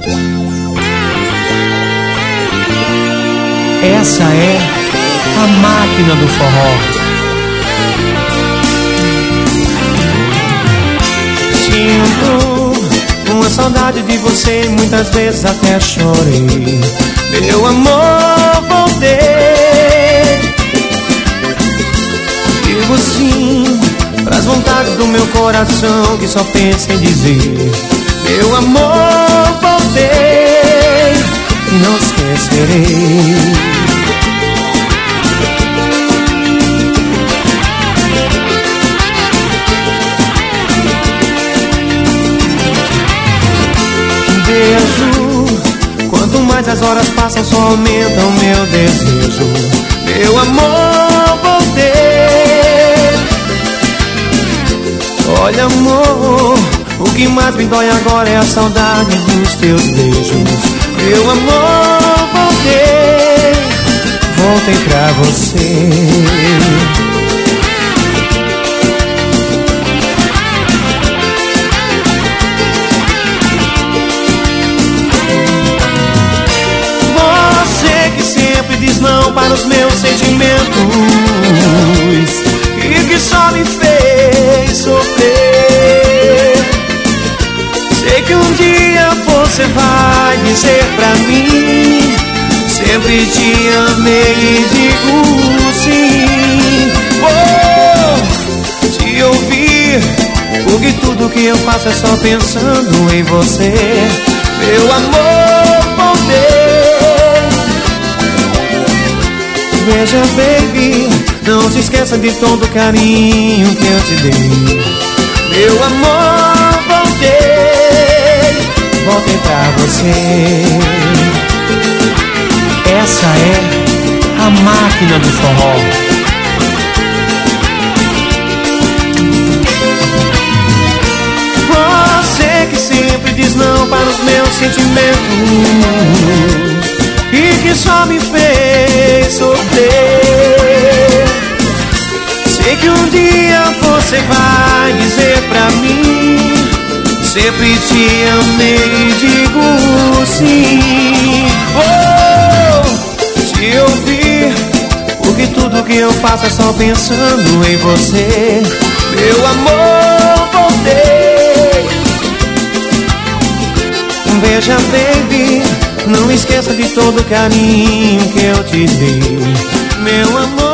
Essa é a máquina do forró. Sinto uma saudade de você, muitas vezes até chorei. Meu amor, voltei. Digo sim pras vontades do meu coração que só pensa em dizer: meu amor, voltei e não esquecerei. Beijo, quanto mais as horas passam, só aumenta o meu desejo. Meu amor, voltei. Olha, amor, o que mais me dói agora é a saudade dos teus beijos. Meu amor, voltei, voltei pra você. Você que sempre diz não para os meus sentimentos e que só me fez sofrer. Sei que um dia você vai dizer pra mim: sempre te amei e digo sim. Vou te ouvir, porque tudo que eu faço é só pensando em você. Meu amor, voltei. Veja, baby, não se esqueça de todo o carinho que eu te dei. Meu amor, voltei, voltei pra você. Essa é a máquina do forró. Você que sempre diz não para os meus sentimentos e que só me fez sofrer. Sei que um dia você vai dizer pra mim: sempre te amei e digo sim. Oh, te ouvir, porque tudo que eu faço é só pensando em você. Meu amor, voltei. Veja, baby, não esqueça de todo o carinho que eu te dei. Meu amor,